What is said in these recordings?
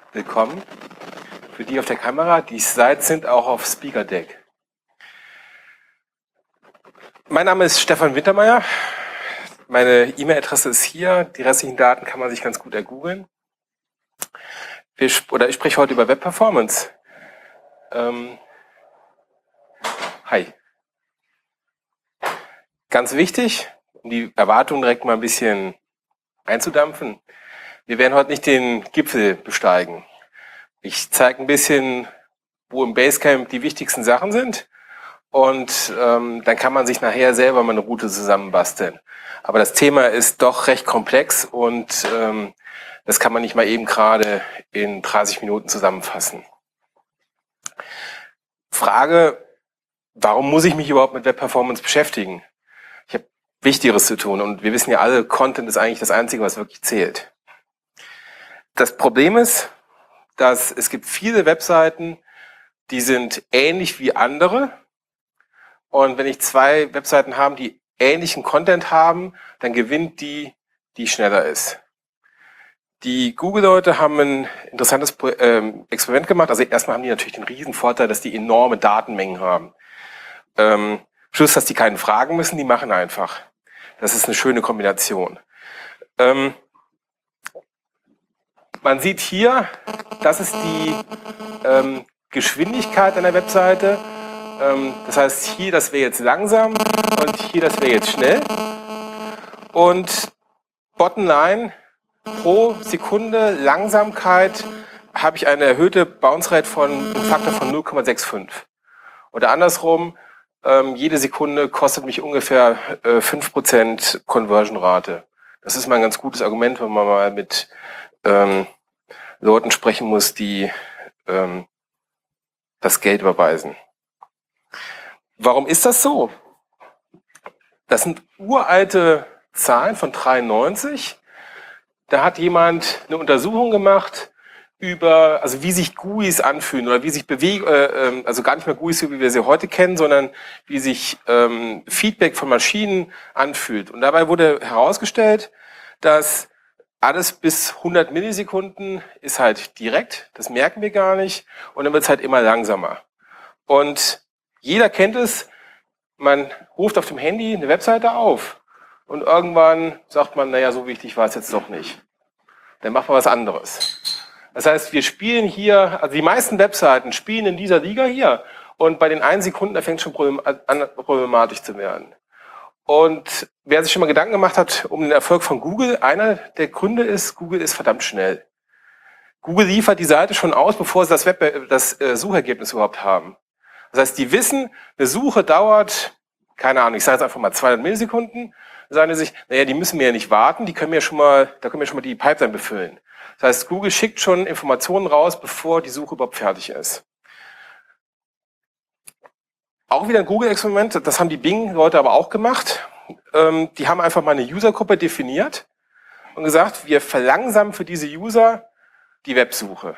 willkommen. Für die auf der Kamera, die Slides sind auch auf Speaker Deck. Mein Name ist Stefan Wintermeyer. Meine E-Mail-Adresse ist hier. Die restlichen Daten kann man sich ganz gut ergoogeln. Ich spreche heute über Web Performance. Hi. Ganz wichtig, um die Erwartungen direkt mal ein bisschen einzudampfen. Wir werden heute nicht den Gipfel besteigen. Ich zeige ein bisschen, wo im Basecamp die wichtigsten Sachen sind und dann kann man sich nachher selber mal eine Route zusammenbasteln. Aber das Thema ist doch recht komplex und das kann man nicht mal eben gerade in 30 Minuten zusammenfassen. Frage, warum muss ich mich überhaupt mit Web Performance beschäftigen? Ich habe Wichtigeres zu tun und wir wissen ja alle, Content ist eigentlich das Einzige, was wirklich zählt. Das Problem ist, dass es gibt viele Webseiten, die sind ähnlich wie andere. Und wenn ich zwei Webseiten habe, die ähnlichen Content haben, dann gewinnt die, die schneller ist. Die Google-Leute haben ein interessantes Experiment gemacht. Also erstmal haben die natürlich den riesen Vorteil, dass die enorme Datenmengen haben. Schluss, dass die keinen fragen müssen, die machen einfach. Das ist eine schöne Kombination. Man sieht hier, das ist die Geschwindigkeit einer Webseite. Das heißt, hier, das wäre jetzt langsam und hier, das wäre jetzt schnell. Und Bottomline, pro Sekunde Langsamkeit habe ich eine erhöhte Bounce Rate von einem Faktor von 0,65. Oder andersrum, jede Sekunde kostet mich ungefähr 5% Conversion-Rate. Das ist mal ein ganz gutes Argument, wenn man mal mit Leuten sprechen muss, die das Geld überweisen. Warum ist das so? Das sind uralte Zahlen von 93. Da hat jemand eine Untersuchung gemacht über, also wie sich GUIs anfühlen oder wie sich also gar nicht mehr GUIs, wie wir sie heute kennen, sondern wie sich Feedback von Maschinen anfühlt. Und dabei wurde herausgestellt, dass alles bis 100 Millisekunden ist halt direkt, das merken wir gar nicht, und dann wird es halt immer langsamer. Und jeder kennt es, man ruft auf dem Handy eine Webseite auf und irgendwann sagt man, naja, so wichtig war es jetzt doch nicht. Dann macht man was anderes. Das heißt, wir spielen hier, also die meisten Webseiten spielen in dieser Liga hier und bei den 1 Sekunden, da fängt es schon an, problematisch zu werden. Und wer sich schon mal Gedanken gemacht hat um den Erfolg von Google, einer der Gründe ist, Google ist verdammt schnell. Google liefert die Seite schon aus, bevor sie das Suchergebnis überhaupt haben. Das heißt, die wissen, eine Suche dauert, keine Ahnung, ich sage jetzt einfach mal 200 Millisekunden, dann sagen die sich, naja, die müssen wir ja nicht warten, da können wir schon mal die Pipeline befüllen. Das heißt, Google schickt schon Informationen raus, bevor die Suche überhaupt fertig ist. Auch wieder ein Google-Experiment, das haben die Bing-Leute aber auch gemacht. Die haben einfach mal eine Usergruppe definiert und gesagt, wir verlangsamen für diese User die Websuche.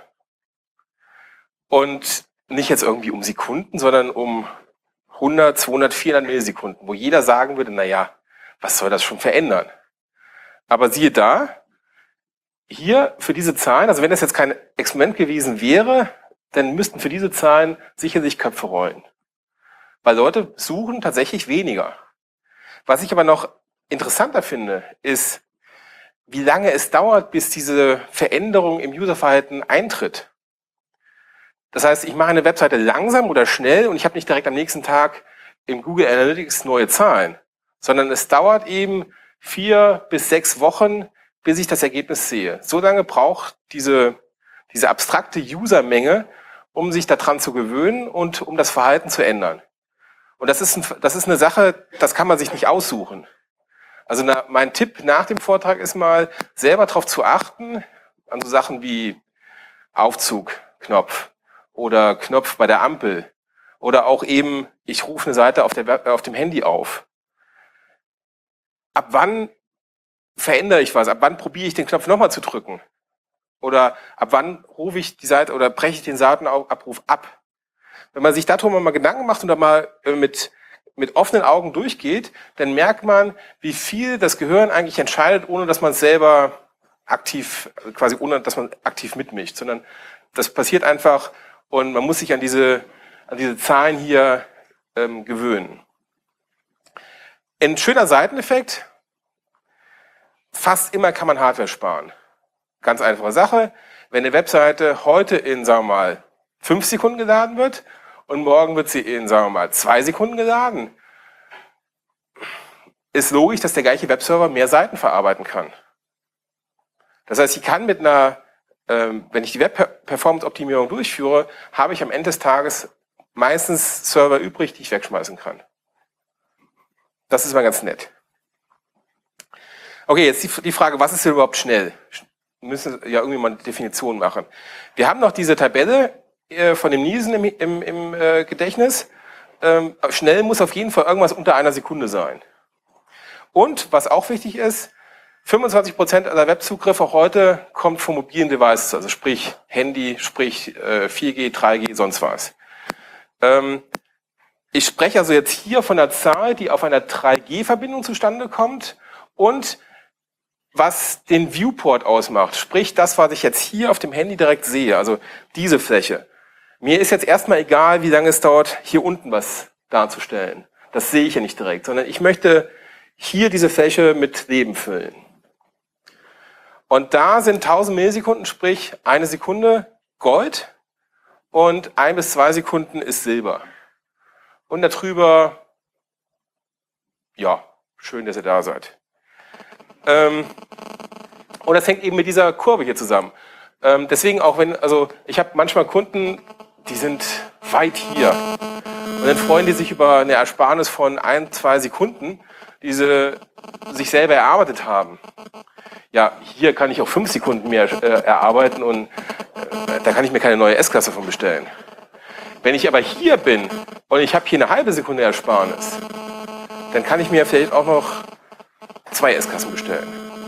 Und nicht jetzt irgendwie um Sekunden, sondern um 100, 200, 400 Millisekunden, wo jeder sagen würde, naja, was soll das schon verändern? Aber siehe da, hier für diese Zahlen, also wenn das jetzt kein Experiment gewesen wäre, dann müssten für diese Zahlen sicherlich Köpfe rollen. Weil Leute suchen tatsächlich weniger. Was ich aber noch interessanter finde, ist, wie lange es dauert, bis diese Veränderung im Userverhalten eintritt. Das heißt, ich mache eine Webseite langsam oder schnell und ich habe nicht direkt am nächsten Tag im Google Analytics neue Zahlen, sondern es dauert eben 4 bis 6 Wochen, bis ich das Ergebnis sehe. So lange braucht diese abstrakte Usermenge, um sich daran zu gewöhnen und um das Verhalten zu ändern. Und das ist eine Sache, das kann man sich nicht aussuchen. Also mein Tipp nach dem Vortrag ist mal, selber darauf zu achten, an so Sachen wie Aufzugknopf oder Knopf bei der Ampel oder auch eben, ich rufe eine Seite auf dem Handy auf. Ab wann verändere ich was? Ab wann probiere ich den Knopf nochmal zu drücken? Oder ab wann rufe ich die Seite oder breche ich den Seitenabruf ab? Wenn man sich darüber mal Gedanken macht und da mal mit offenen Augen durchgeht, dann merkt man, wie viel das Gehirn eigentlich entscheidet, ohne dass man es selber aktiv, quasi ohne, dass man aktiv mitmischt, sondern das passiert einfach und man muss sich an diese Zahlen hier gewöhnen. Ein schöner Seiteneffekt, fast immer kann man Hardware sparen. Ganz einfache Sache, wenn eine Webseite heute in, sagen wir mal, 5 Sekunden geladen wird und morgen wird sie in, sagen wir mal, 2 Sekunden geladen, ist logisch, dass der gleiche Webserver mehr Seiten verarbeiten kann. Das heißt, ich kann mit einer, wenn ich die Web-Performance-Optimierung durchführe, habe ich am Ende des Tages meistens Server übrig, die ich wegschmeißen kann. Das ist mal ganz nett. Okay, jetzt die Frage, was ist denn überhaupt schnell? Wir müssen ja irgendwie mal eine Definition machen. Wir haben noch diese Tabelle von dem Nielsen im Gedächtnis. Schnell muss auf jeden Fall irgendwas unter 1 Sekunde sein. Und, was auch wichtig ist, 25% aller Webzugriffe heute kommt von mobilen Devices, also sprich Handy, sprich 4G, 3G, sonst was. Ich spreche also jetzt hier von einer Zahl, die auf einer 3G-Verbindung zustande kommt und was den Viewport ausmacht, sprich das, was ich jetzt hier auf dem Handy direkt sehe, also diese Fläche. Mir ist jetzt erstmal egal, wie lange es dauert, hier unten was darzustellen. Das sehe ich ja nicht direkt, sondern ich möchte hier diese Fläche mit Leben füllen. Und da sind 1000 Millisekunden, sprich 1 Sekunde Gold und 1 bis 2 Sekunden ist Silber. Und darüber, ja, schön, dass ihr da seid. Und das hängt eben mit dieser Kurve hier zusammen. Deswegen auch also ich habe manchmal Kunden, die sind weit hier. Und dann freuen die sich über eine Ersparnis von 1, 2 Sekunden, die sie sich selber erarbeitet haben. Ja, hier kann ich auch 5 Sekunden mehr erarbeiten und da kann ich mir keine neue S-Klasse von bestellen. Wenn ich aber hier bin und ich habe hier eine halbe Sekunde Ersparnis, dann kann ich mir vielleicht auch noch 2 S-Klassen bestellen.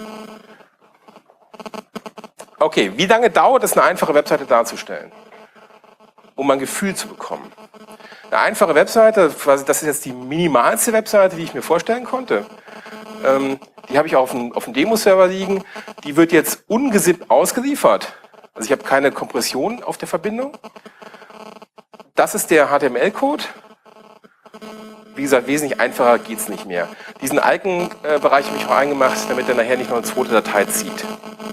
Okay, wie lange dauert es, eine einfache Webseite darzustellen? Um ein Gefühl zu bekommen. Eine einfache Webseite, quasi das ist jetzt die minimalste Webseite, die ich mir vorstellen konnte. Die habe ich auf dem Demo-Server liegen. Die wird jetzt ungesippt ausgeliefert. Also ich habe keine Kompression auf der Verbindung. Das ist der HTML-Code. Wie gesagt, wesentlich einfacher geht's nicht mehr. Diesen Icon-Bereich habe ich auch eingemacht, damit er nachher nicht noch eine zweite Datei zieht.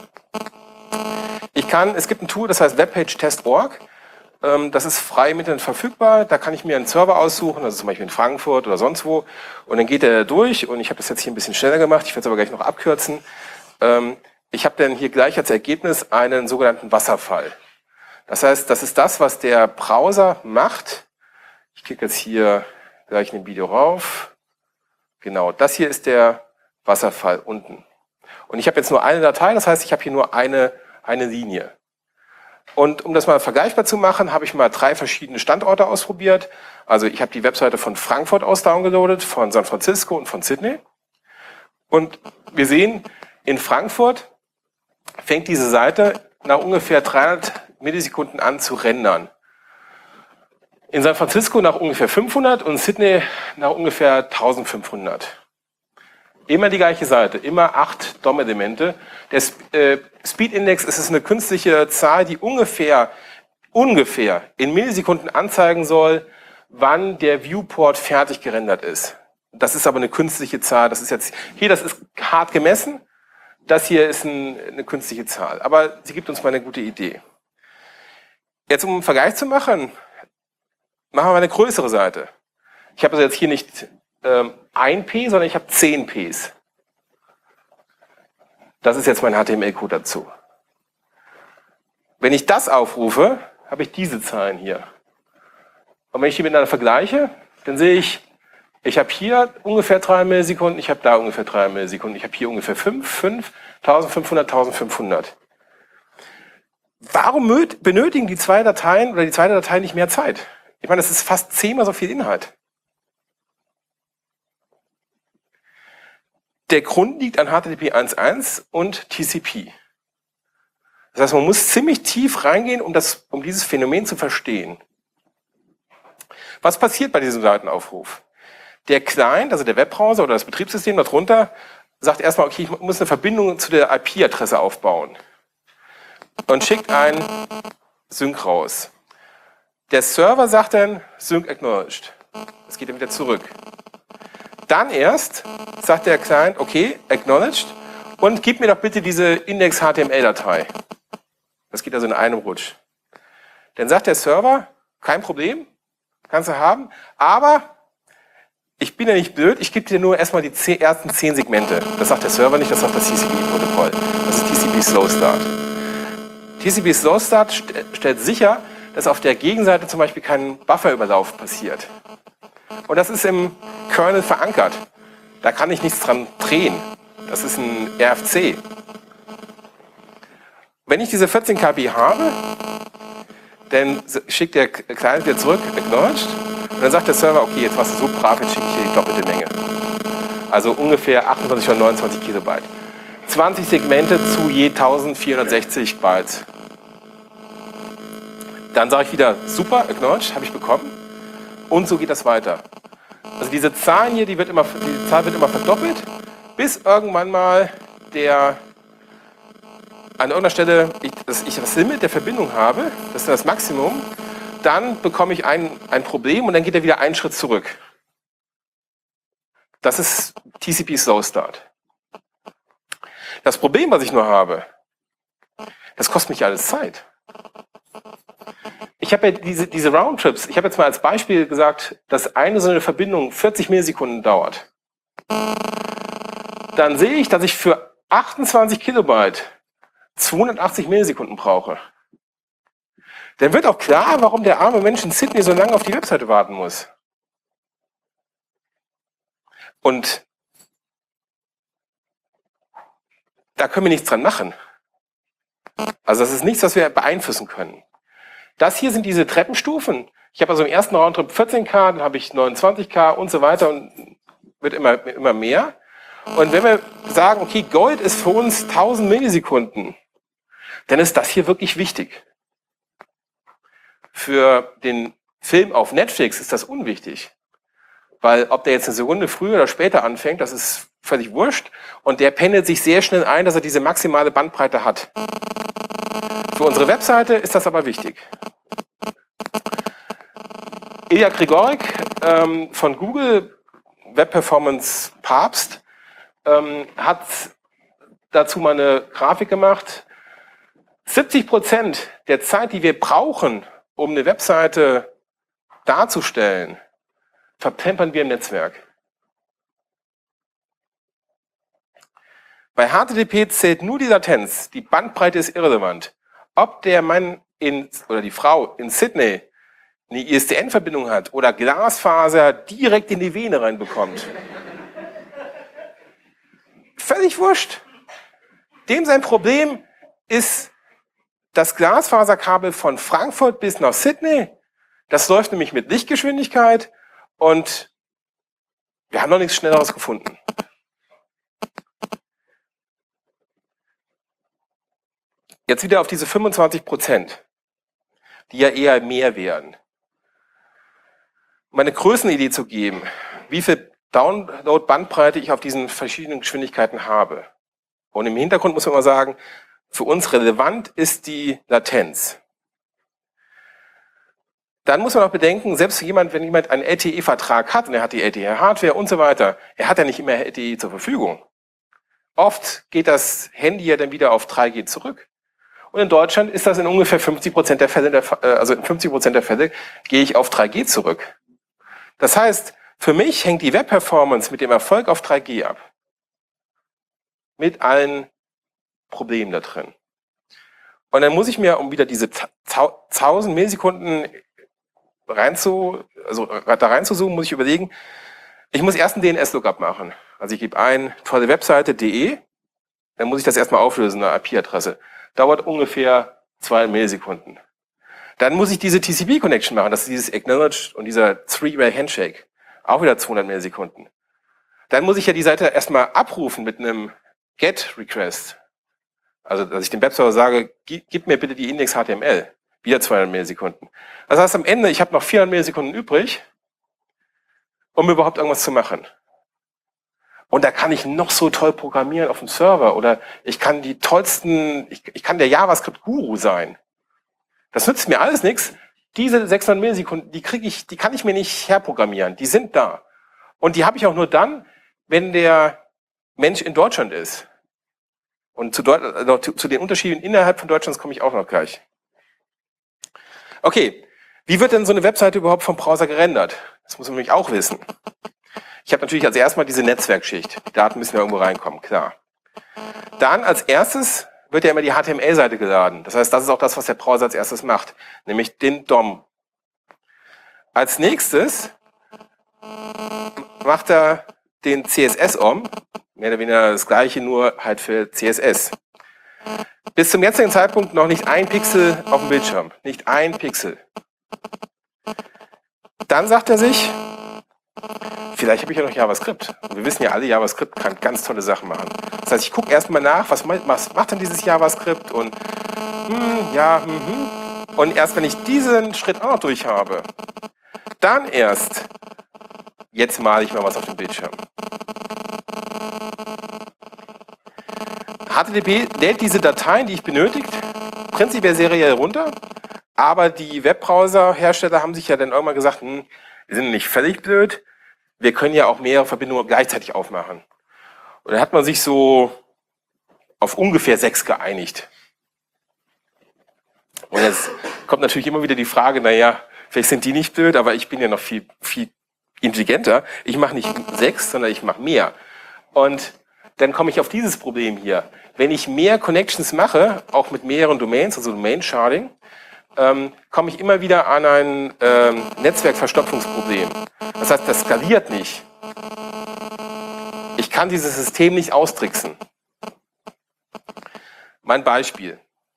Es gibt ein Tool, das heißt webpagetest.org. Das ist frei im Internet verfügbar. Da kann ich mir einen Server aussuchen, also zum Beispiel in Frankfurt oder sonst wo. Und dann geht er durch. Und ich habe das jetzt hier ein bisschen schneller gemacht. Ich werde es aber gleich noch abkürzen. Ich habe dann hier gleich als Ergebnis einen sogenannten Wasserfall. Das heißt, das ist das, was der Browser macht. Ich klicke jetzt hier gleich in dem Video rauf. Genau, das hier ist der Wasserfall unten. Und ich habe jetzt nur eine Datei, das heißt, ich habe hier nur eine Linie. Und um das mal vergleichbar zu machen, habe ich mal 3 verschiedene Standorte ausprobiert. Also ich habe die Webseite von Frankfurt aus downgeloadet, von San Francisco und von Sydney. Und wir sehen, in Frankfurt fängt diese Seite nach ungefähr 300 Millisekunden an zu rendern. In San Francisco nach ungefähr 500 und in Sydney nach ungefähr 1500. Immer die gleiche Seite, immer 8 DOM-Elemente. Der Speed-Index ist eine künstliche Zahl, die ungefähr in Millisekunden anzeigen soll, wann der Viewport fertig gerendert ist. Das ist aber eine künstliche Zahl. Das ist jetzt hier, das ist hart gemessen. Das hier ist eine künstliche Zahl. Aber sie gibt uns mal eine gute Idee. Jetzt, um einen Vergleich zu machen, machen wir mal eine größere Seite. Ich habe also jetzt hier nicht 1 P, sondern ich habe 10 Ps. Das ist jetzt mein HTML-Code dazu. Wenn ich das aufrufe, habe ich diese Zahlen hier. Und wenn ich die miteinander vergleiche, dann sehe ich, ich habe hier ungefähr 3 Millisekunden, ich habe da ungefähr 3 Millisekunden, ich habe hier ungefähr 5, 1500, 1500. Warum benötigen die 2 Dateien oder die zweite Datei nicht mehr Zeit? Ich meine, das ist fast 10-mal so viel Inhalt. Der Grund liegt an HTTP 1.1 und TCP. Das heißt, man muss ziemlich tief reingehen, um dieses Phänomen zu verstehen. Was passiert bei diesem Seitenaufruf? Der Client, also der Webbrowser oder das Betriebssystem darunter, sagt erstmal, okay, ich muss eine Verbindung zu der IP-Adresse aufbauen und schickt ein Sync raus. Der Server sagt dann Sync acknowledged. Das geht dann wieder zurück. Dann erst sagt der Client, okay, acknowledged und gib mir doch bitte diese Index-HTML-Datei. Das geht also in einem Rutsch. Dann sagt der Server, kein Problem, kannst du haben, aber ich bin ja nicht blöd, ich gebe dir nur erstmal die ersten 10 Segmente. Das sagt der Server nicht, das sagt das TCP-Protokoll. Das ist TCP Slow Start. TCP Slow Start stellt sicher, dass auf der Gegenseite zum Beispiel kein Bufferüberlauf passiert. Und das ist im Kernel verankert. Da kann ich nichts dran drehen. Das ist ein RFC. Wenn ich diese 14 KB habe, dann schickt der Client wieder zurück, acknowledged, und dann sagt der Server, okay, jetzt warst du so brav, jetzt schicke ich dir die doppelte Menge. Also ungefähr 28 oder 29 Kilobyte. 20 Segmente zu je 1460 Bytes. Dann sage ich wieder, super, acknowledged, habe ich bekommen. Und so geht das weiter. Also diese Zahl hier, die Zahl wird immer verdoppelt, bis irgendwann mal an irgendeiner Stelle ich das Limit der Verbindung habe, das ist das Maximum, dann bekomme ich ein Problem und dann geht er wieder einen Schritt zurück. Das ist TCP Slow Start. Das Problem, was ich nur habe, das kostet mich alles Zeit. Ich habe ja diese Roundtrips, ich habe jetzt mal als Beispiel gesagt, dass eine so eine Verbindung 40 Millisekunden dauert. Dann sehe ich, dass ich für 28 Kilobyte 280 Millisekunden brauche. Dann wird auch klar, warum der arme Mensch in Sydney so lange auf die Webseite warten muss. Und da können wir nichts dran machen. Also das ist nichts, was wir beeinflussen können. Das hier sind diese Treppenstufen. Ich habe also im ersten Roundtrip 14K, dann habe ich 29K und so weiter und wird immer mehr. Und wenn wir sagen, okay, Gold ist für uns 1000 Millisekunden, dann ist das hier wirklich wichtig. Für den Film auf Netflix ist das unwichtig. Weil ob der jetzt eine Sekunde früher oder später anfängt, das ist völlig wurscht. Und der pendelt sich sehr schnell ein, dass er diese maximale Bandbreite hat. Für unsere Webseite ist das aber wichtig. Ilya Grigorik von Google, Web Performance Papst, hat dazu mal eine Grafik gemacht. 70% der Zeit, die wir brauchen, um eine Webseite darzustellen, verplempern wir im Netzwerk. Bei HTTP zählt nur die Latenz, die Bandbreite ist irrelevant. Ob der Mann oder die Frau in Sydney eine ISDN-Verbindung hat oder Glasfaser direkt in die Vene reinbekommt. Völlig wurscht. Dem sein Problem ist das Glasfaserkabel von Frankfurt bis nach Sydney. Das läuft nämlich mit Lichtgeschwindigkeit und wir haben noch nichts Schnelleres gefunden. Jetzt wieder auf diese 25%, die ja eher mehr wären. Um eine Größenidee zu geben, wie viel Download-Bandbreite ich auf diesen verschiedenen Geschwindigkeiten habe. Und im Hintergrund muss man mal sagen, für uns relevant ist die Latenz. Dann muss man auch bedenken, selbst wenn jemand einen LTE-Vertrag hat und er hat die LTE-Hardware und so weiter, er hat ja nicht immer LTE zur Verfügung. Oft geht das Handy ja dann wieder auf 3G zurück. Und in Deutschland ist das in ungefähr 50% der Fälle, also in 50% der Fälle gehe ich auf 3G zurück. Das heißt, für mich hängt die Web-Performance mit dem Erfolg auf 3G ab. Mit allen Problemen da drin. Und dann muss ich mir, um wieder diese 1000 Millisekunden da reinzuzoomen, muss ich überlegen, ich muss erst einen DNS-Lookup machen. Also ich gebe ein, tolle Webseite.de, dann muss ich das erstmal auflösen, eine IP-Adresse. Dauert ungefähr 2 Millisekunden. Dann muss ich diese TCP-Connection machen, das ist dieses Acknowledge und dieser Three-Way Handshake. Auch wieder 200 Millisekunden. Dann muss ich ja die Seite erstmal abrufen mit einem GET-Request. Also, dass ich dem Webserver sage, gib mir bitte die Index HTML. Wieder 200 Millisekunden. Das heißt, am Ende, ich habe noch 400 Millisekunden übrig, um überhaupt irgendwas zu machen. Und da kann ich noch so toll programmieren auf dem Server oder ich kann die tollsten, ich kann der JavaScript-Guru sein. Das nützt mir alles nichts. Diese 600 Millisekunden, die kann ich mir nicht herprogrammieren. Die sind da. Und die habe ich auch nur dann, wenn der Mensch in Deutschland ist. Und zu den Unterschieden innerhalb von Deutschlands komme ich auch noch gleich. Okay, wie wird denn so eine Webseite überhaupt vom Browser gerendert? Das muss man nämlich auch wissen. Ich habe natürlich als erstes die Netzwerkschicht. Die Daten müssen ja irgendwo reinkommen, klar. Dann als erstes wird ja immer die HTML-Seite geladen. Das heißt, das ist auch das, was der Browser als erstes macht, nämlich den DOM. Als nächstes macht er den CSS-OM, mehr oder weniger das gleiche, nur halt für CSS. Bis zum jetzigen Zeitpunkt noch nicht ein Pixel auf dem Bildschirm, nicht ein Pixel. Dann sagt er sich, vielleicht habe ich ja noch JavaScript. Und wir wissen ja alle, JavaScript kann ganz tolle Sachen machen. Das heißt, ich gucke erstmal nach, was macht denn dieses JavaScript und Und erst wenn ich diesen Schritt auch noch durch habe, dann erst, jetzt male ich mal was auf dem Bildschirm. HTTP lädt diese Dateien, die ich benötigt, prinzipiell seriell runter, aber die Webbrowser-Hersteller haben sich ja dann irgendwann gesagt, wir sind nicht völlig blöd, wir können ja auch mehrere Verbindungen gleichzeitig aufmachen. Und dann hat man sich so auf ungefähr 6 geeinigt. Und jetzt kommt natürlich immer wieder die Frage, naja, vielleicht sind die nicht blöd, aber ich bin ja noch viel, viel intelligenter. Ich mache nicht 6, sondern ich mache mehr. Und dann komme ich auf dieses Problem hier. Wenn ich mehr Connections mache, auch mit mehreren Domains, also Domain-Sharding, komme ich immer wieder an ein Netzwerkverstopfungsproblem. Das heißt, das skaliert nicht. Ich kann dieses System nicht austricksen. Mein Beispiel.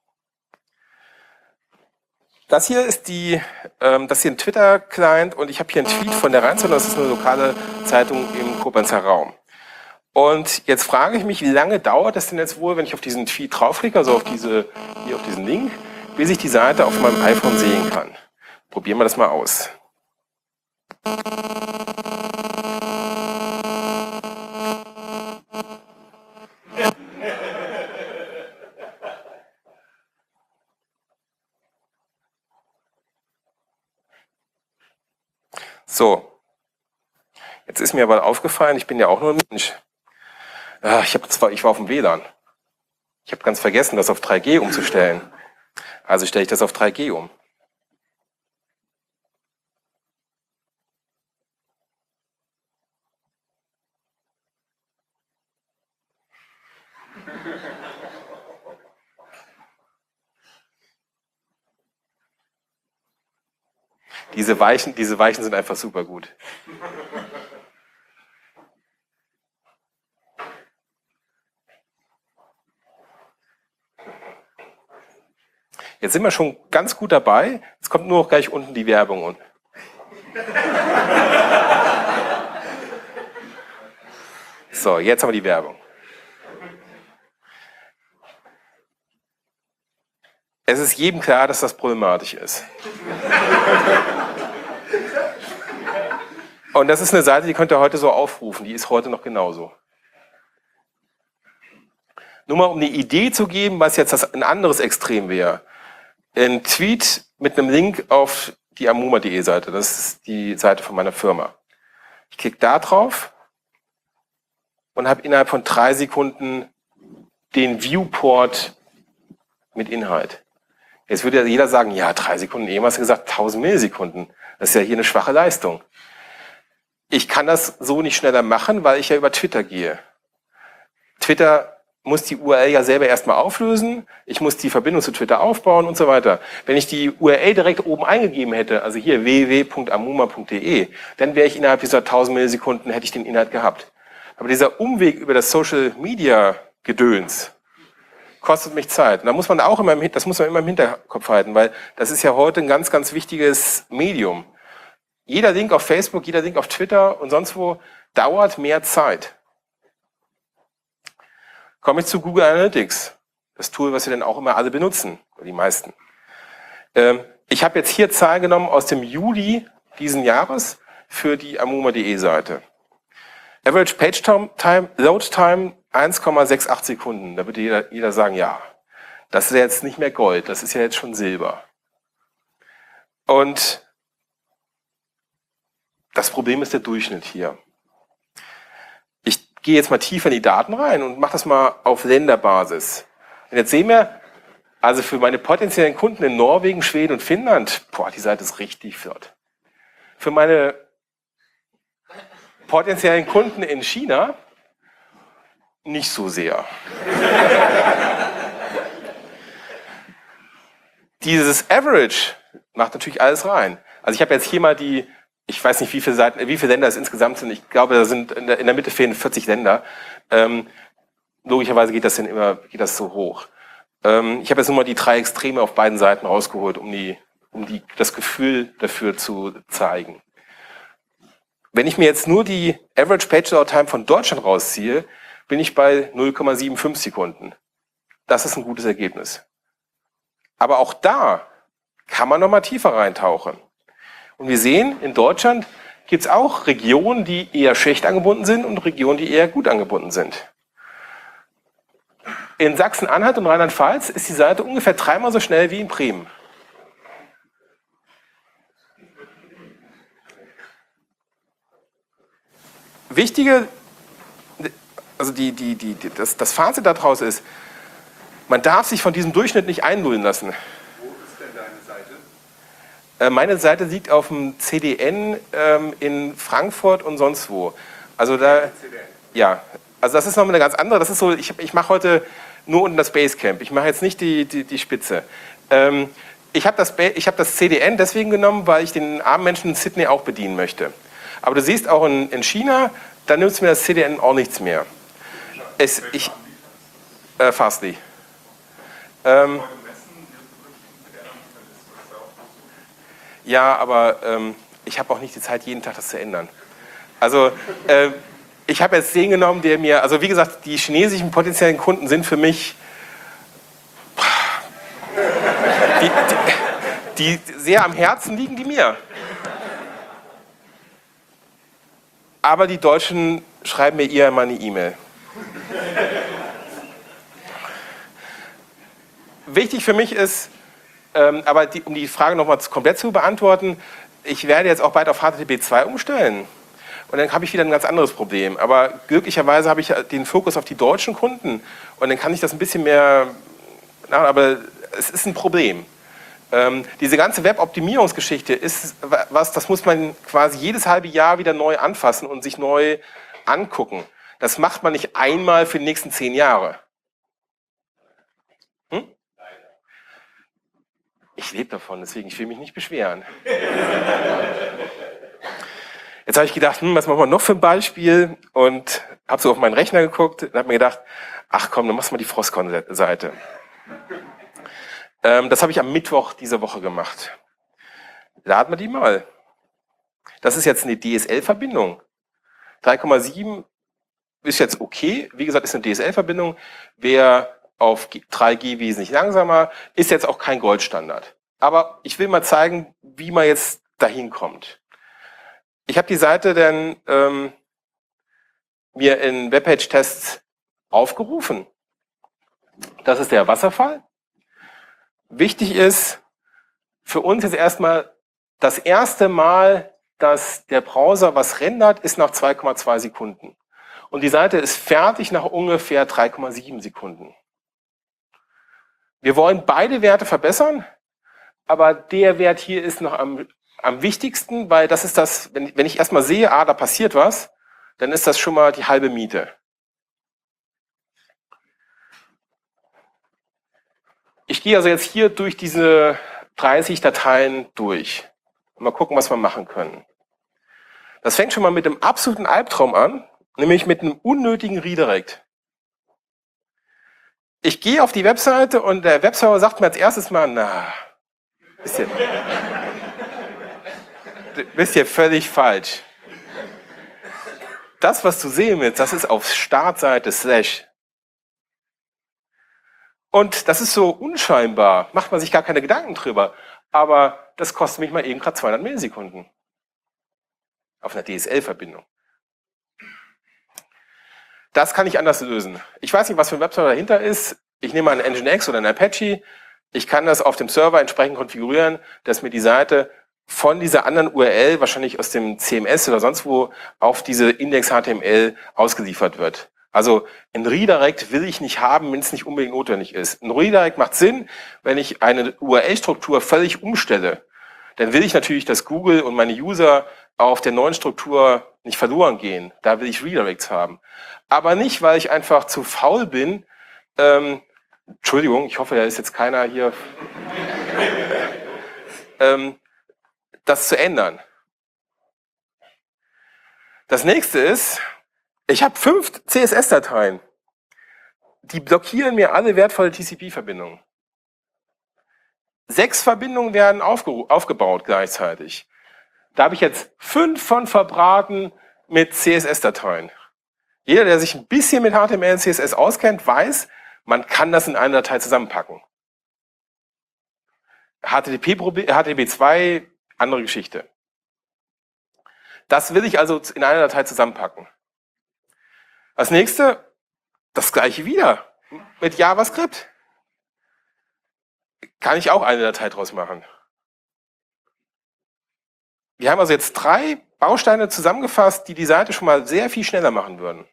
Das hier ist ein Twitter-Client und ich habe hier einen Tweet von der Rheinzeitung, das ist eine lokale Zeitung im Koblenzer Raum. Und jetzt frage ich mich, wie lange dauert es denn jetzt wohl, wenn ich auf diesen Tweet draufklicke, also auf diesen Link, bis ich die Seite auf meinem iPhone sehen kann. Probieren wir das mal aus. So, jetzt ist mir aber aufgefallen, ich bin ja auch nur ein Mensch. Ich war auf dem WLAN. Ich habe ganz vergessen, das auf 3G umzustellen. Also stelle ich das auf 3G um. Diese Weichen sind einfach super gut. Jetzt sind wir schon ganz gut dabei. Jetzt kommt nur noch gleich unten die Werbung. So, jetzt haben wir die Werbung. Es ist jedem klar, dass das problematisch ist. Und das ist eine Seite, die könnt ihr heute so aufrufen. Die ist heute noch genauso. Nur mal um eine Idee zu geben, was jetzt ein anderes Extrem wäre. Ein Tweet mit einem Link auf die amuma.de Seite. Das ist die Seite von meiner Firma. Ich klicke da drauf und habe innerhalb von 3 Sekunden den Viewport mit Inhalt. Jetzt würde ja jeder sagen, ja, 3 Sekunden, eben hast du gesagt, 1000 Millisekunden. Das ist ja hier eine schwache Leistung. Ich kann das so nicht schneller machen, weil ich ja über Twitter gehe. Twitter muss die URL ja selber erstmal auflösen, ich muss die Verbindung zu Twitter aufbauen und so weiter. Wenn ich die URL direkt oben eingegeben hätte, also hier www.amuma.de, dann wäre ich innerhalb dieser 1000 Millisekunden, hätte ich den Inhalt gehabt. Aber dieser Umweg über das Social Media Gedöns kostet mich Zeit. Und da muss man auch immer das muss man immer im Hinterkopf halten, weil das ist ja heute ein ganz, ganz wichtiges Medium. Jeder Link auf Facebook, jeder Link auf Twitter und sonst wo dauert mehr Zeit. Komme ich zu Google Analytics, das Tool, was wir dann auch immer alle benutzen, oder die meisten. Ich habe jetzt hier Zahlen genommen aus dem Juli diesen Jahres für die amuma.de Seite. Average Page Time, Load Time 1,68 Sekunden. Da würde jeder sagen, ja, das ist ja jetzt nicht mehr Gold, das ist ja jetzt schon Silber. Und das Problem ist der Durchschnitt hier. Ich gehe jetzt mal tiefer in die Daten rein und mache das mal auf Länderbasis. Und jetzt sehen wir, also für meine potenziellen Kunden in Norwegen, Schweden und Finnland, boah, die Seite ist richtig flott. Für meine potenziellen Kunden in China nicht so sehr. Dieses Average macht natürlich alles rein. Also ich habe jetzt hier mal ich weiß nicht, wie viele Länder es insgesamt sind. Ich glaube, da sind in der Mitte fehlen 40 Länder. Logischerweise geht das so hoch. Ich habe jetzt nur mal die 3 Extreme auf beiden Seiten rausgeholt, um das Gefühl dafür zu zeigen. Wenn ich mir jetzt nur die Average Page Load Time von Deutschland rausziehe, bin ich bei 0,75 Sekunden. Das ist ein gutes Ergebnis. Aber auch da kann man nochmal tiefer reintauchen. Und wir sehen, in Deutschland gibt es auch Regionen, die eher schlecht angebunden sind und Regionen, die eher gut angebunden sind. In Sachsen-Anhalt und Rheinland-Pfalz ist die Seite ungefähr 3-mal so schnell wie in Bremen. Also das Fazit daraus ist, man darf sich von diesem Durchschnitt nicht einlullen lassen. Wo ist denn deine Seite? Meine Seite liegt auf dem CDN in Frankfurt und sonst wo. Also da, ja, also das ist nochmal eine ganz andere. Das ist so, ich mache heute nur unten das Basecamp. Ich mache jetzt nicht die Spitze. Ich habe das CDN deswegen genommen, weil ich den armen Menschen in Sydney auch bedienen möchte. Aber du siehst auch in China, da nützt mir das CDN auch nichts mehr. Fastly. Ja, aber ich habe auch nicht die Zeit, jeden Tag das zu ändern. Also ich habe jetzt den genommen, der mir, also wie gesagt, die chinesischen potenziellen Kunden sind für mich die sehr am Herzen liegen, die mir. Aber die Deutschen schreiben mir eher mal eine E-Mail. Wichtig für mich ist, aber um die Frage nochmal komplett zu beantworten, ich werde jetzt auch bald auf HTTP 2 umstellen. Und dann habe ich wieder ein ganz anderes Problem. Aber glücklicherweise habe ich den Fokus auf die deutschen Kunden. Und dann kann ich das ein bisschen mehr, aber es ist ein Problem. Diese ganze Web-Optimierungsgeschichte ist was, das muss man quasi jedes halbe Jahr wieder neu anfassen und sich neu angucken. Das macht man nicht einmal für die nächsten 10 Jahre. Hm? Ich lebe davon, deswegen ich will mich nicht beschweren. Jetzt habe ich gedacht, was machen wir noch für ein Beispiel? Und habe so auf meinen Rechner geguckt und habe mir gedacht, ach komm, dann machst du mal die Frostcon-Seite. Das habe ich am Mittwoch dieser Woche gemacht. Laden wir die mal. Das ist jetzt eine DSL-Verbindung. 3,7 ist jetzt okay. Wie gesagt, ist eine DSL-Verbindung. Wäre auf 3G wesentlich langsamer. Ist jetzt auch kein Goldstandard. Aber ich will mal zeigen, wie man jetzt dahin kommt. Ich habe die Seite dann mir in Webpage-Tests aufgerufen. Das ist der Wasserfall. Wichtig ist für uns jetzt erstmal, das erste Mal, dass der Browser was rendert, ist nach 2,2 Sekunden. Und die Seite ist fertig nach ungefähr 3,7 Sekunden. Wir wollen beide Werte verbessern, aber der Wert hier ist noch am wichtigsten, weil das ist das, wenn ich erstmal sehe, da passiert was, dann ist das schon mal die halbe Miete. Ich gehe also jetzt hier durch diese 30 Dateien durch. Mal gucken, was wir machen können. Das fängt schon mal mit einem absoluten Albtraum an, nämlich mit einem unnötigen Redirect. Ich gehe auf die Webseite und der Webserver sagt mir als erstes mal, bist hier völlig falsch. Das, was du sehen willst, das ist auf Startseite / Und das ist so unscheinbar, macht man sich gar keine Gedanken drüber. Aber das kostet mich mal eben gerade 200 Millisekunden. Auf einer DSL-Verbindung. Das kann ich anders lösen. Ich weiß nicht, was für ein Webserver dahinter ist. Ich nehme einen Nginx oder einen Apache. Ich kann das auf dem Server entsprechend konfigurieren, dass mir die Seite von dieser anderen URL, wahrscheinlich aus dem CMS oder sonst wo, auf diese Index.html ausgeliefert wird. Also ein Redirect will ich nicht haben, wenn es nicht unbedingt notwendig ist. Ein Redirect macht Sinn, wenn ich eine URL-Struktur völlig umstelle. Dann will ich natürlich, dass Google und meine User auf der neuen Struktur nicht verloren gehen. Da will ich Redirects haben. Aber nicht, weil ich einfach zu faul bin. Entschuldigung, ich hoffe, da ist jetzt keiner hier. Das zu ändern. Das nächste ist, ich habe 5 CSS-Dateien. Die blockieren mir alle wertvolle TCP-Verbindungen. 6 Verbindungen werden aufgebaut gleichzeitig. Da habe ich jetzt 5 von verbraten mit CSS-Dateien. Jeder, der sich ein bisschen mit HTML und CSS auskennt, weiß, man kann das in eine Datei zusammenpacken. HTTP2, andere Geschichte. Das will ich also in einer Datei zusammenpacken. Als nächste, das gleiche wieder mit JavaScript. Kann ich auch eine Datei draus machen. Wir haben also jetzt 3 Bausteine zusammengefasst, die die Seite schon mal sehr viel schneller machen würden.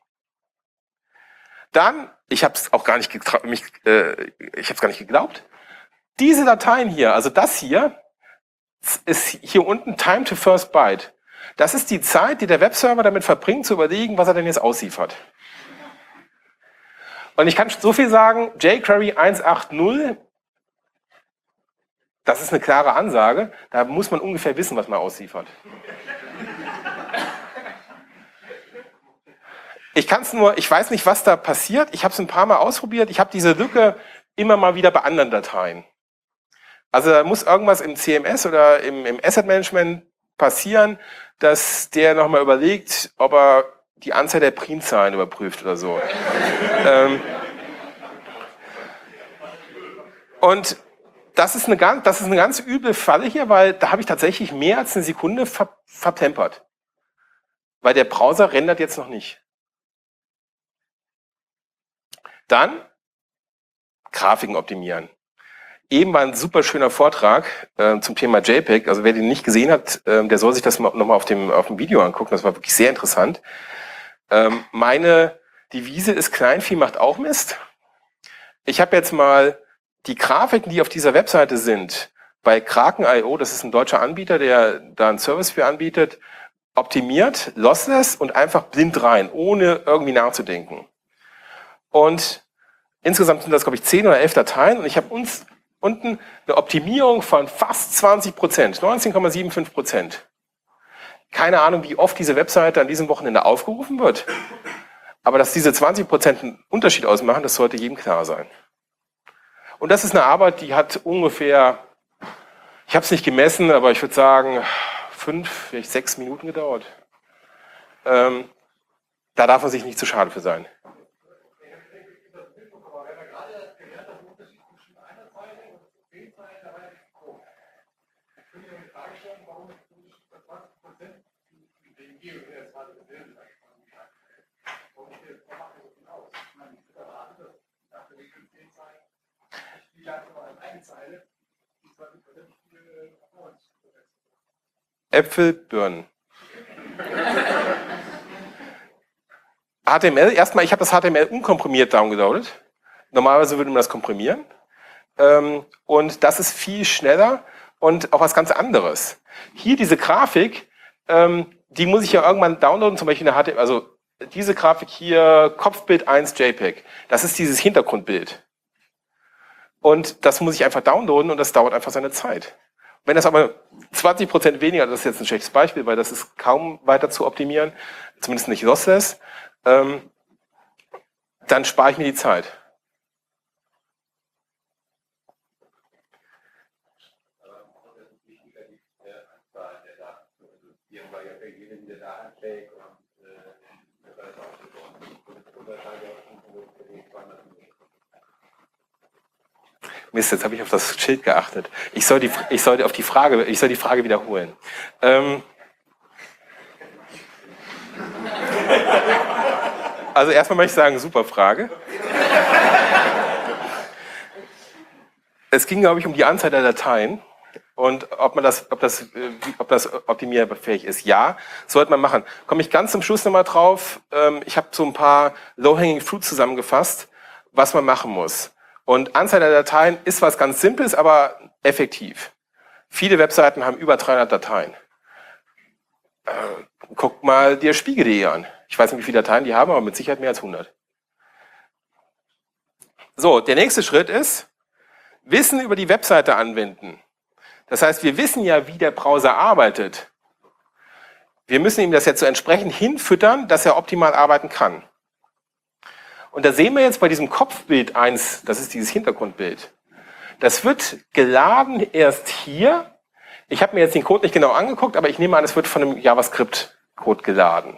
Dann, ich habe es auch gar nicht geglaubt, diese Dateien hier, also das hier, ist hier unten Time to First Byte. Das ist die Zeit, die der Webserver damit verbringt, zu überlegen, was er denn jetzt ausliefert. Und ich kann so viel sagen, jQuery 1.8.0, das ist eine klare Ansage, da muss man ungefähr wissen, was man ausliefert. Ich weiß nicht, was da passiert, ich habe es ein paar Mal ausprobiert, ich habe diese Lücke immer mal wieder bei anderen Dateien. Also da muss irgendwas im CMS oder im Asset Management passieren, dass der nochmal überlegt, ob er die Anzahl der Primzahlen überprüft oder so. Und das ist eine ganz üble Falle hier, weil da habe ich tatsächlich mehr als eine Sekunde verplempert. Weil der Browser rendert jetzt noch nicht. Dann Grafiken optimieren. Eben war ein super schöner Vortrag zum Thema JPEG. Also wer den nicht gesehen hat, der soll sich das nochmal auf dem Video angucken. Das war wirklich sehr interessant. Meine Devise ist, Kleinvieh macht auch Mist. Ich habe jetzt mal die Grafiken, die auf dieser Webseite sind, bei Kraken.io, das ist ein deutscher Anbieter, der da einen Service für anbietet, optimiert, lossless und einfach blind rein, ohne irgendwie nachzudenken. Und insgesamt sind das, glaube ich, 10 oder 11 Dateien und ich habe unten eine Optimierung von fast 20%, 19,75%. Keine Ahnung, wie oft diese Webseite an diesem Wochenende aufgerufen wird. Aber dass diese 20% einen Unterschied ausmachen, das sollte jedem klar sein. Und das ist eine Arbeit, die hat ungefähr, ich habe es nicht gemessen, aber ich würde sagen, 5, vielleicht 6 Minuten gedauert. Da darf man sich nicht zu schade für sein. Äpfel, Birnen. HTML, erstmal, ich habe das HTML unkomprimiert downgeloadet. Normalerweise würde man das komprimieren. Und das ist viel schneller und auch was ganz anderes. Hier diese Grafik, die muss ich ja irgendwann downloaden, zum Beispiel in der HTML, also diese Grafik hier, Kopfbild 1 JPEG, das ist dieses Hintergrundbild. Und das muss ich einfach downloaden und das dauert einfach seine Zeit. Wenn das aber 20% weniger, das ist jetzt ein schlechtes Beispiel, weil das ist kaum weiter zu optimieren, zumindest nicht lossless, dann spare ich mir die Zeit. Mist, jetzt habe ich auf das Schild geachtet. Ich soll die Frage wiederholen. Also erstmal möchte ich sagen, super Frage. Es ging, glaube ich, um die Anzahl der Dateien und ob das optimierfähig ist. Ja, sollte man machen. Komme ich ganz zum Schluss nochmal drauf. Ich habe so ein paar Low-Hanging Fruit zusammengefasst, was man machen muss. Und Anzahl der Dateien ist was ganz Simples, aber effektiv. Viele Webseiten haben über 300 Dateien. Guck mal dir Spiegel.de an. Ich weiß nicht, wie viele Dateien die haben, aber mit Sicherheit mehr als 100. So, der nächste Schritt ist, Wissen über die Webseite anwenden. Das heißt, wir wissen ja, wie der Browser arbeitet. Wir müssen ihm das jetzt so entsprechend hinfüttern, dass er optimal arbeiten kann. Und da sehen wir jetzt bei diesem Kopfbild 1, das ist dieses Hintergrundbild. Das wird geladen erst hier. Ich habe mir jetzt den Code nicht genau angeguckt, aber ich nehme an, es wird von einem JavaScript-Code geladen.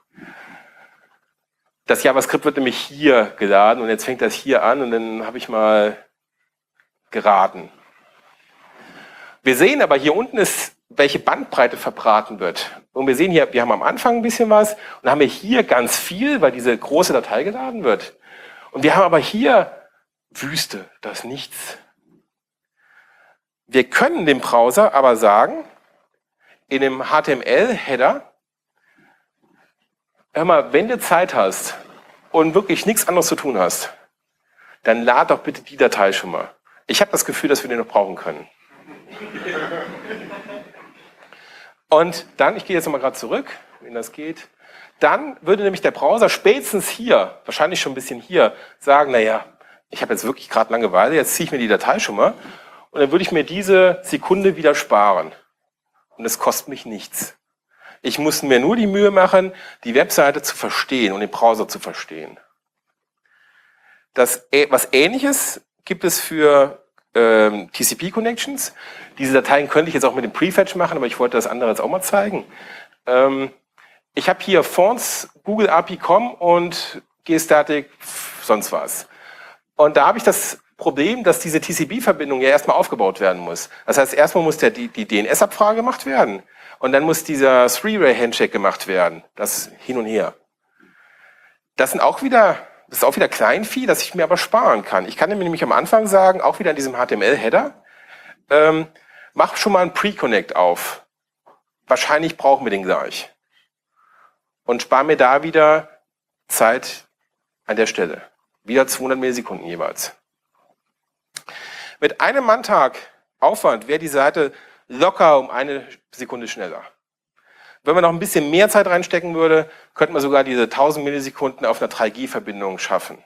Das JavaScript wird nämlich hier geladen und jetzt fängt das hier an und dann habe ich mal geraten. Wir sehen aber hier unten ist, welche Bandbreite verbraten wird. Und wir sehen hier, wir haben am Anfang ein bisschen was und dann haben wir hier ganz viel, weil diese große Datei geladen wird. Und wir haben aber hier Wüste, da ist nichts. Wir können dem Browser aber sagen, in dem HTML-Header, hör mal, wenn du Zeit hast und wirklich nichts anderes zu tun hast, dann lad doch bitte die Datei schon mal. Ich habe das Gefühl, dass wir den noch brauchen können. Und dann, ich gehe jetzt nochmal gerade zurück, wenn das geht, dann würde nämlich der Browser spätestens hier, wahrscheinlich schon ein bisschen hier, sagen, naja, ich habe jetzt wirklich gerade Langeweile, jetzt ziehe ich mir die Datei schon mal und dann würde ich mir diese Sekunde wieder sparen. Und es kostet mich nichts. Ich muss mir nur die Mühe machen, die Webseite zu verstehen und den Browser zu verstehen. Was Ähnliches gibt es für TCP-Connections. Diese Dateien könnte ich jetzt auch mit dem Prefetch machen, aber ich wollte das andere jetzt auch mal zeigen. Ich habe hier Fonts, Google API.com und Gstatic, sonst was. Und da habe ich das Problem, dass diese TCP-Verbindung ja erstmal aufgebaut werden muss. Das heißt, erstmal muss die DNS-Abfrage gemacht werden und dann muss dieser Three-Way-Handshake gemacht werden, das hin und her. Das ist auch wieder Kleinvieh, das ich mir aber sparen kann. Ich kann nämlich am Anfang sagen, auch wieder in diesem HTML-Header, mach schon mal einen Pre-Connect auf. Wahrscheinlich brauchen wir den gleich. Und spare mir da wieder Zeit an der Stelle. Wieder 200 Millisekunden jeweils. Mit einem Manntag Aufwand wäre die Seite locker um 1 Sekunde schneller. Wenn man noch ein bisschen mehr Zeit reinstecken würde, könnte man sogar diese 1000 Millisekunden auf einer 3G-Verbindung schaffen.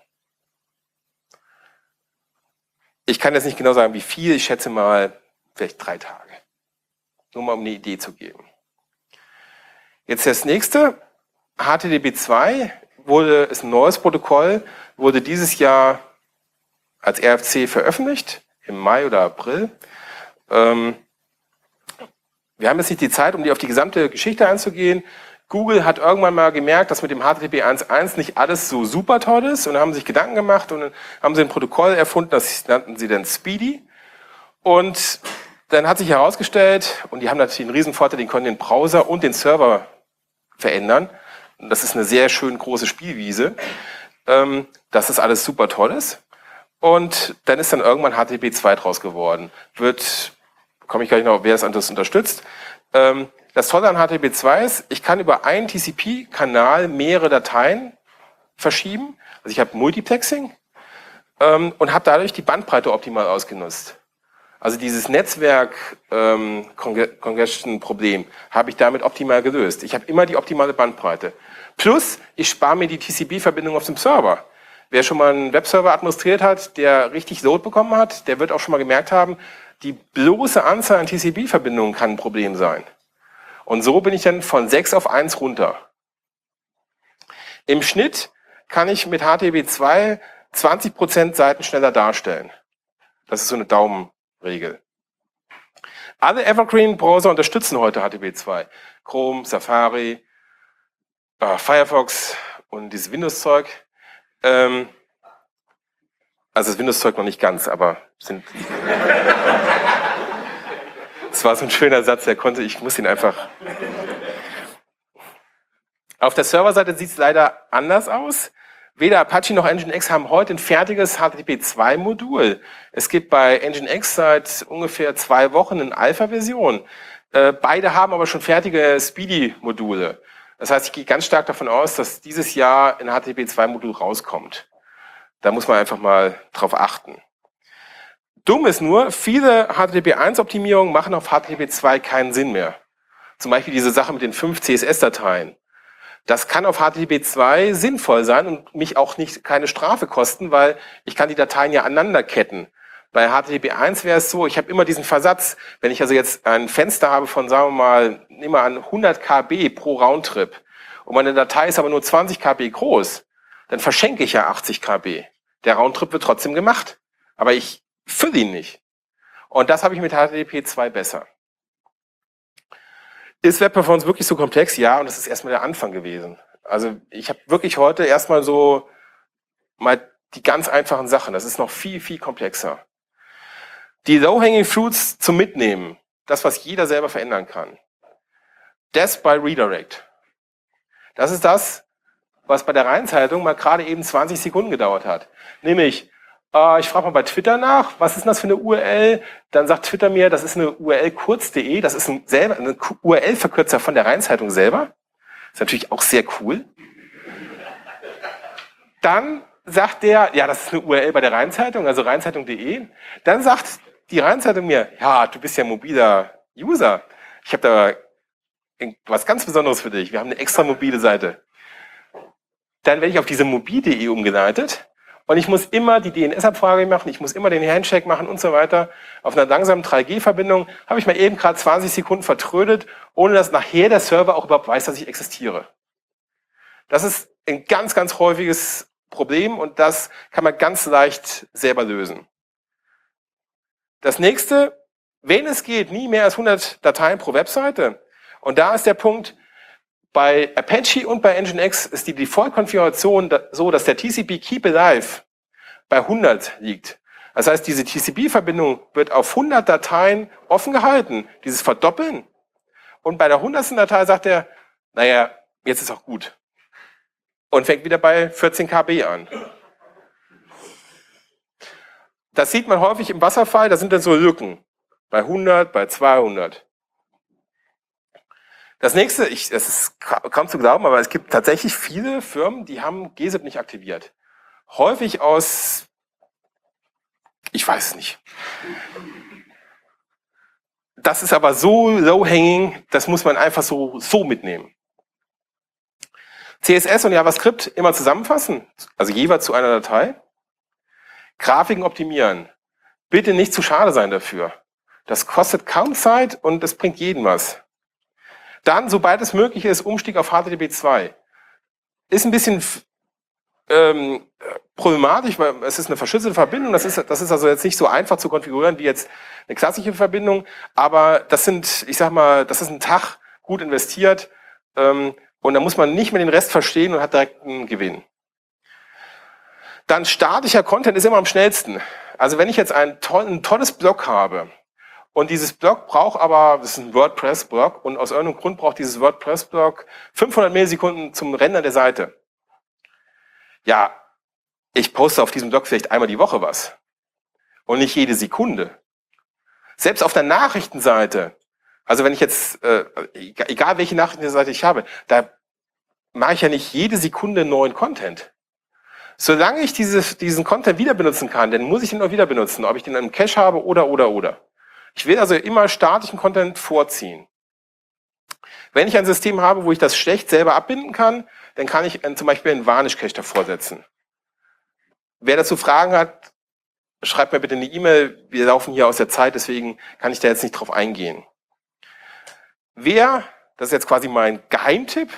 Ich kann jetzt nicht genau sagen, wie viel, ich schätze mal vielleicht 3 Tage. Nur mal um eine Idee zu geben. Jetzt das nächste, HTTP2 ist ein neues Protokoll, wurde dieses Jahr als RFC veröffentlicht, im Mai oder April. Wir haben jetzt nicht die Zeit, um auf die gesamte Geschichte einzugehen. Google hat irgendwann mal gemerkt, dass mit dem HTTP 1.1 nicht alles so super toll ist und haben sich Gedanken gemacht und dann haben sie ein Protokoll erfunden, das nannten sie dann Speedy. Und dann hat sich herausgestellt, und die haben natürlich einen riesen Vorteil, die können den Browser und den Server verändern. Und das ist eine sehr schön große Spielwiese, dass das alles super toll ist. Und dann ist dann irgendwann HTTP 2 draus geworden. Komme ich gleich noch, wer es anders unterstützt. Das Tolle an HTTP 2 ist, ich kann über einen TCP-Kanal mehrere Dateien verschieben. Also ich habe Multiplexing und habe dadurch die Bandbreite optimal ausgenutzt. Also dieses Netzwerk-Congestion-Problem habe ich damit optimal gelöst. Ich habe immer die optimale Bandbreite. Plus, ich spare mir die TCP-Verbindung auf dem Server. Wer schon mal einen Webserver administriert hat, der richtig Load bekommen hat, der wird auch schon mal gemerkt haben, die bloße Anzahl an TCP-Verbindungen kann ein Problem sein. Und so bin ich dann von 6 auf 1 runter. Im Schnitt kann ich mit HTTP2 20% Seiten schneller darstellen. Das ist so eine Daumenregel. Alle Evergreen-Browser unterstützen heute HTTP2. Chrome, Safari, Firefox und dieses Windows-Zeug. Also das Windows-Zeug noch nicht ganz, aber sind... Das war so ein schöner Satz, ich muss ihn einfach... Auf der Serverseite sieht es leider anders aus. Weder Apache noch Nginx haben heute ein fertiges HTTP2-Modul. Es gibt bei Nginx seit ungefähr 2 Wochen eine Alpha-Version. Beide haben aber schon fertige Speedy-Module. Das heißt, ich gehe ganz stark davon aus, dass dieses Jahr ein HTTP2-Modul rauskommt. Da muss man einfach mal drauf achten. Dumm ist nur, viele HTTP1-Optimierungen machen auf HTTP2 keinen Sinn mehr. Zum Beispiel diese Sache mit den 5 CSS-Dateien. Das kann auf HTTP2 sinnvoll sein und mich auch keine Strafe kosten, weil ich kann die Dateien ja aneinanderketten. Bei HTTP1 wäre es so, ich habe immer diesen Versatz, wenn ich also jetzt ein Fenster habe von, sagen wir mal, nehmen wir an 100 KB pro Roundtrip und meine Datei ist aber nur 20 KB groß, dann verschenke ich ja 80 KB. Der Roundtrip wird trotzdem gemacht, aber ich fülle ihn nicht. Und das habe ich mit HTTP2 besser. Ist Web Performance wirklich so komplex? Ja, und das ist erstmal der Anfang gewesen. Also ich habe wirklich heute erstmal so mal die ganz einfachen Sachen. Das ist noch viel, viel komplexer. Die Low-Hanging Fruits zum Mitnehmen. Das, was jeder selber verändern kann. Death by Redirect. Das ist das, was bei der Rheinzeitung mal gerade eben 20 Sekunden gedauert hat. Nämlich, ich frage mal bei Twitter nach, was ist denn das für eine URL? Dann sagt Twitter mir, das ist eine URL kurz.de, das ist ein URL-Verkürzer von der Rheinzeitung selber. Ist natürlich auch sehr cool. Dann sagt der, ja, das ist eine URL bei der Rheinzeitung, also rheinzeitung.de. Dann sagt die Rheinzeitung mir, ja, du bist ja mobiler User. Ich habe da was ganz Besonderes für dich. Wir haben eine extra mobile Seite. Dann werde ich auf diese mobil.de umgeleitet. Und ich muss immer die DNS-Abfrage machen, ich muss immer den Handshake machen und so weiter. Auf einer langsamen 3G-Verbindung habe ich mal eben gerade 20 Sekunden vertrödet, ohne dass nachher der Server auch überhaupt weiß, dass ich existiere. Das ist ein ganz, ganz häufiges Problem und das kann man ganz leicht selber lösen. Das nächste, wenn es geht, nie mehr als 100 Dateien pro Webseite. Und da ist der Punkt, bei Apache und bei Nginx ist die Default-Konfiguration so, dass der TCP Keep Alive bei 100 liegt. Das heißt, diese TCP-Verbindung wird auf 100 Dateien offen gehalten, dieses Verdoppeln. Und bei der 100. Datei sagt er, naja, jetzt ist auch gut. Und fängt wieder bei 14 KB an. Das sieht man häufig im Wasserfall, da sind dann so Lücken. Bei 100, bei 200. Das nächste, es ist kaum zu glauben, aber es gibt tatsächlich viele Firmen, die haben GZIP nicht aktiviert. Häufig aus, ich weiß es nicht. Das ist aber so low-hanging, das muss man einfach so mitnehmen. CSS und JavaScript immer zusammenfassen, also jeweils zu einer Datei. Grafiken optimieren. Bitte nicht zu schade sein dafür. Das kostet kaum Zeit und das bringt jeden was. Dann, sobald es möglich ist, Umstieg auf HTTP2. Ist ein bisschen problematisch, weil es ist eine verschlüsselte Verbindung. Das ist also jetzt nicht so einfach zu konfigurieren wie jetzt eine klassische Verbindung. Aber das sind, ich sag mal, das ist ein Tag gut investiert. Und da muss man nicht mehr den Rest verstehen und hat direkt einen Gewinn. Dann statischer Content ist immer am schnellsten. Also wenn ich jetzt ein tolles Blog habe, und dieses Blog braucht aber, das ist ein WordPress-Blog, und aus irgendeinem Grund braucht dieses WordPress-Blog 500 Millisekunden zum Rendern der Seite. Ja, ich poste auf diesem Blog vielleicht einmal die Woche was. Und nicht jede Sekunde. Selbst auf der Nachrichtenseite, also wenn ich jetzt, egal welche Nachrichtenseite ich habe, da mache ich ja nicht jede Sekunde neuen Content. Solange ich diesen Content wieder benutzen kann, dann muss ich ihn auch wieder benutzen, ob ich den im Cache habe oder. Ich will also immer statischen Content vorziehen. Wenn ich ein System habe, wo ich das schlecht selber abbinden kann, dann kann ich zum Beispiel einen Varnish-Cache davor setzen. Wer dazu Fragen hat, schreibt mir bitte eine E-Mail. Wir laufen hier aus der Zeit, deswegen kann ich da jetzt nicht drauf eingehen. Das ist jetzt quasi mein Geheimtipp,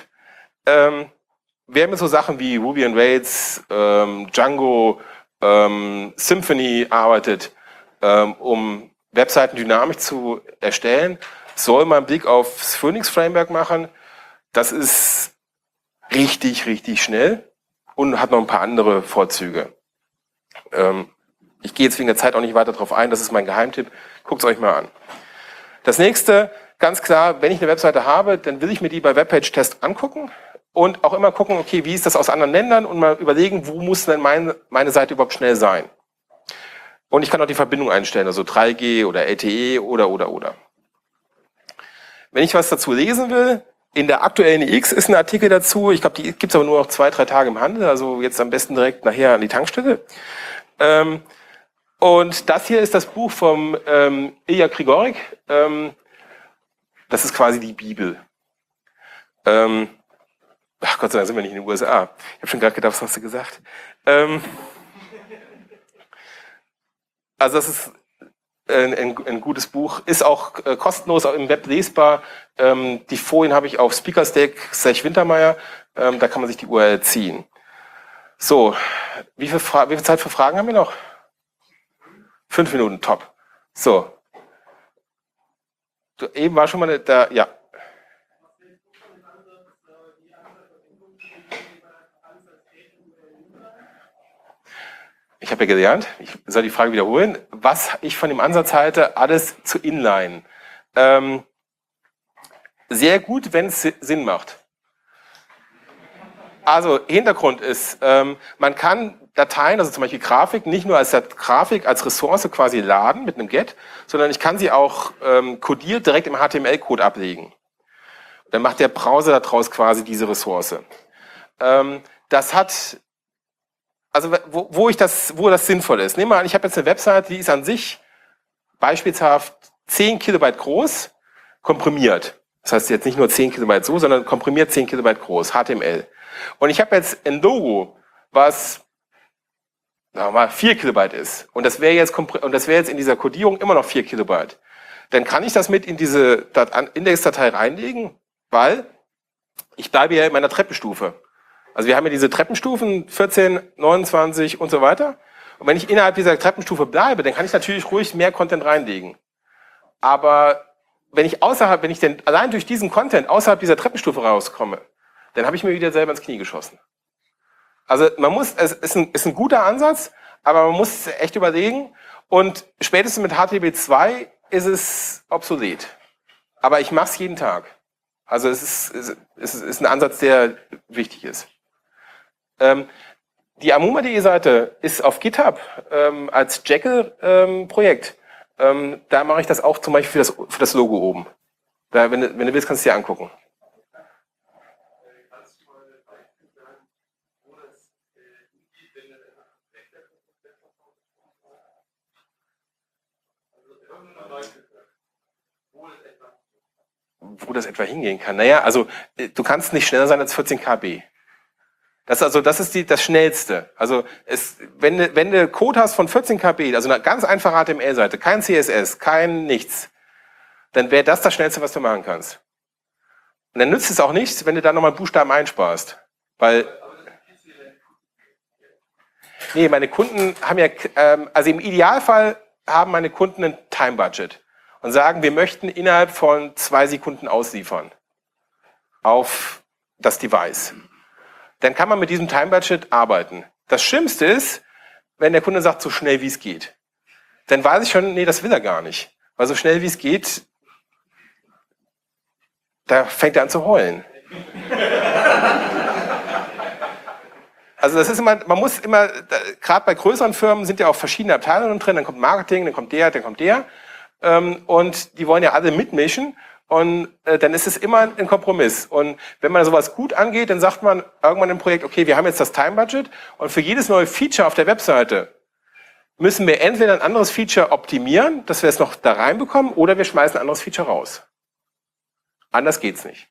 wer mit so Sachen wie Ruby on Rails, Django, Symfony arbeitet, um Webseiten dynamisch zu erstellen, soll mal einen Blick aufs Phoenix Framework machen. Das ist richtig, richtig schnell und hat noch ein paar andere Vorzüge. Ich gehe jetzt wegen der Zeit auch nicht weiter drauf ein, das ist mein Geheimtipp. Guckt es euch mal an. Das nächste, ganz klar, wenn ich eine Webseite habe, dann will ich mir die bei Webpage Test angucken. und auch immer gucken, okay, wie ist das aus anderen Ländern und mal überlegen, wo muss denn meine Seite überhaupt schnell sein. Und ich kann auch die Verbindung einstellen, also 3G oder LTE oder. Wenn ich was dazu lesen will, in der aktuellen X ist ein Artikel dazu, ich glaube, die gibt es aber nur noch 2-3 Tage im Handel, also jetzt am besten direkt nachher an die Tankstelle. Und das hier ist das Buch vom Ilya Grigorik, das ist quasi die Bibel. Ach Gott sei Dank sind wir nicht in den USA. Ich habe schon gerade gedacht, was hast du gesagt? Also das ist ein gutes Buch, ist auch kostenlos auch im Web lesbar. Die Folien habe ich auf speakerstack/Wintermeyer, da kann man sich die URL ziehen. So, wie viel Zeit für Fragen haben wir noch? 5 Minuten, top. So. Eben war schon mal da, ja. Ich habe ja gelernt, ich soll die Frage wiederholen, was ich von dem Ansatz halte, alles zu inline. Sehr gut, wenn es Sinn macht. Also Hintergrund ist, man kann Dateien, also zum Beispiel Grafik, nicht nur als Grafik, als Ressource quasi laden mit einem Get, sondern ich kann sie auch kodiert direkt im HTML-Code ablegen. Dann macht der Browser daraus quasi diese Ressource. Das hat, also wo das sinnvoll ist. Nehmen wir an, ich habe jetzt eine Website, die ist an sich beispielshaft 10 Kilobyte groß, komprimiert. Das heißt jetzt nicht nur 10 Kilobyte so, sondern komprimiert 10 Kilobyte groß, HTML. Und ich habe jetzt ein Logo, was sagen wir mal 4 Kilobyte ist. Und das wäre jetzt in dieser Codierung immer noch 4 Kilobyte. Dann kann ich das mit in diese Indexdatei reinlegen, weil ich bleibe ja in meiner Treppenstufe. Also wir haben ja diese Treppenstufen, 14, 29 und so weiter. Und wenn ich innerhalb dieser Treppenstufe bleibe, dann kann ich natürlich ruhig mehr Content reinlegen. Aber wenn ich denn allein durch diesen Content außerhalb dieser Treppenstufe rauskomme, dann habe ich mir wieder selber ins Knie geschossen. Also es ist ein guter Ansatz, aber man muss es echt überlegen. Und spätestens mit HTTP2 ist es obsolet. Aber ich mache es jeden Tag. Also es ist ein Ansatz, der wichtig ist. Die Amuma.de Seite ist auf GitHub als Jekyll-Projekt. Da mache ich das auch zum Beispiel für das Logo oben. Da, wenn du willst, kannst du dir angucken. Wo das etwa hingehen kann. Naja, also du kannst nicht schneller sein als 14 KB. Das ist das Schnellste. Also wenn du Code hast von 14 KB, also eine ganz einfache HTML-Seite, kein CSS, kein nichts, dann wäre das Schnellste, was du machen kannst. Und dann nützt es auch nichts, wenn du da nochmal Buchstaben einsparst. Weil nee, meine Kunden haben ja, also im Idealfall haben meine Kunden ein Time-Budget und sagen, wir möchten innerhalb von 2 Sekunden ausliefern auf das Device. Dann kann man mit diesem Time-Budget arbeiten. Das Schlimmste ist, wenn der Kunde sagt, so schnell wie es geht. Dann weiß ich schon, nee, das will er gar nicht. Weil so schnell wie es geht, da fängt er an zu heulen. Also das ist immer, man muss immer, gerade bei größeren Firmen sind ja auch verschiedene Abteilungen drin, dann kommt Marketing, dann kommt der. Und die wollen ja alle mitmischen. Und dann ist es immer ein Kompromiss. Und wenn man sowas gut angeht, dann sagt man irgendwann im Projekt, okay, wir haben jetzt das Time-Budget und für jedes neue Feature auf der Webseite müssen wir entweder ein anderes Feature optimieren, dass wir es noch da reinbekommen, oder wir schmeißen ein anderes Feature raus. Anders geht's nicht.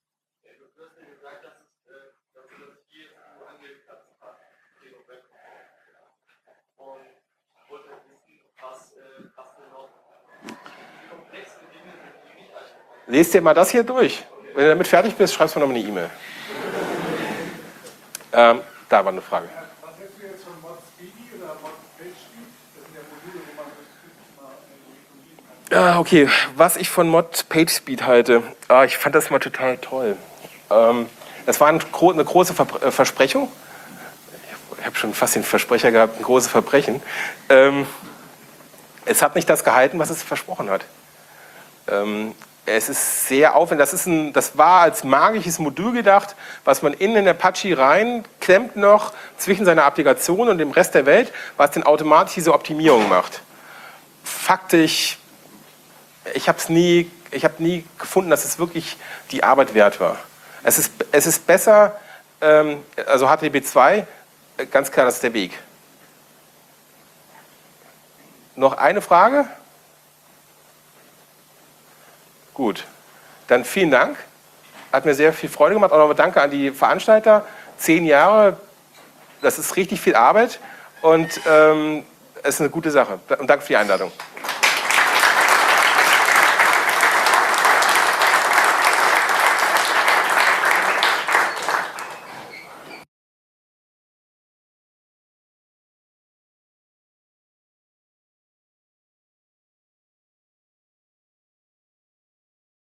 Lest dir mal das hier durch. Wenn du damit fertig bist, schreibst du mir nochmal eine E-Mail. Da war eine Frage. Was hältst du jetzt von Mod Speedy oder Mod PageSpeed? Das sind ja Module, wo man das mal Okay, was ich von Mod PageSpeed halte. Ich fand das mal total toll. Das war eine große Versprechung. Ich habe schon fast den Versprecher gehabt, ein großes Verbrechen. Es hat nicht das gehalten, was es versprochen hat. Es ist sehr aufwendig. Das war als magisches Modul gedacht, was man in den Apache reinklemmt noch zwischen seiner Applikation und dem Rest der Welt, was dann automatisch diese Optimierung macht. Faktisch, ich habe nie gefunden, dass es wirklich die Arbeit wert war. Es ist besser, also HTTP2, ganz klar, das ist der Weg. Noch eine Frage? Gut, dann vielen Dank. Hat mir sehr viel Freude gemacht. Auch nochmal danke an die Veranstalter. 10 Jahre, das ist richtig viel Arbeit und es ist eine gute Sache. Und danke für die Einladung.